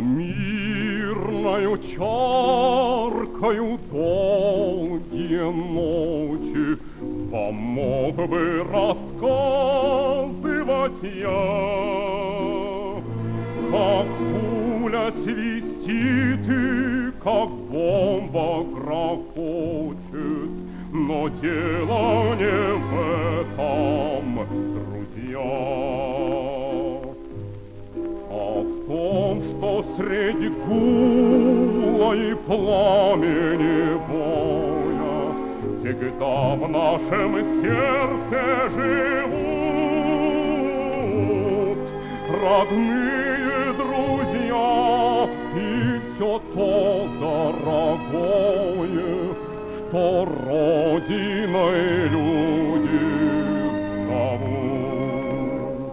мирною чаркою долгие ночи вам мог бы рассказывать я, как пуля свистит и как бомба грохочет, но дело не в этом, друзья, а в том, что среди гула и пламени боя всегда в нашем сердце живут родные друзья и все то дорогое, что родиной люди зовут.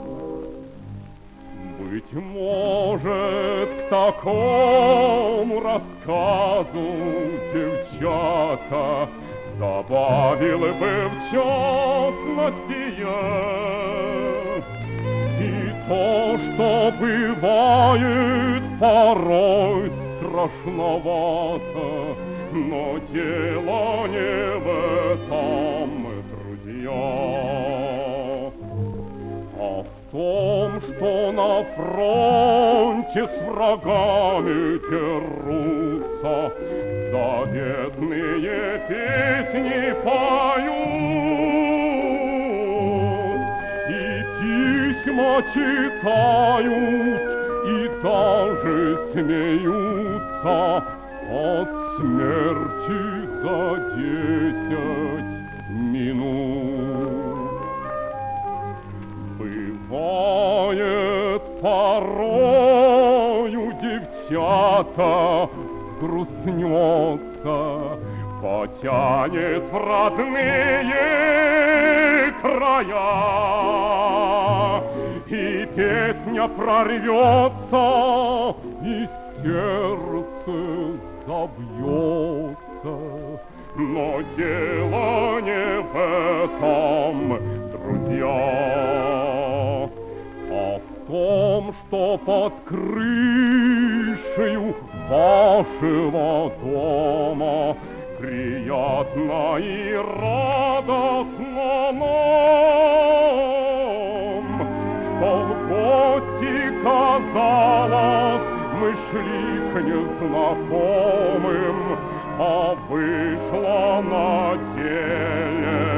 Быть может, к такому рассказу девчата добавил бы в частности я и то, что бывает порой страшновато, но дело не в этом, друзья, а в том, что на фронте с врагами дерутся, заветные песни поют, и письма читают, и даже смеются от смерти за 10 минут. Бывает порою девчата сгрустнется, потянет в родные края, и песня прорвется, и сердце забьется, но дело не в этом, друзья, а в том, что под крышею вашего дома приятно и радостно нам, что в гости, казалось, мы шли к незнакомым, а вышла на деле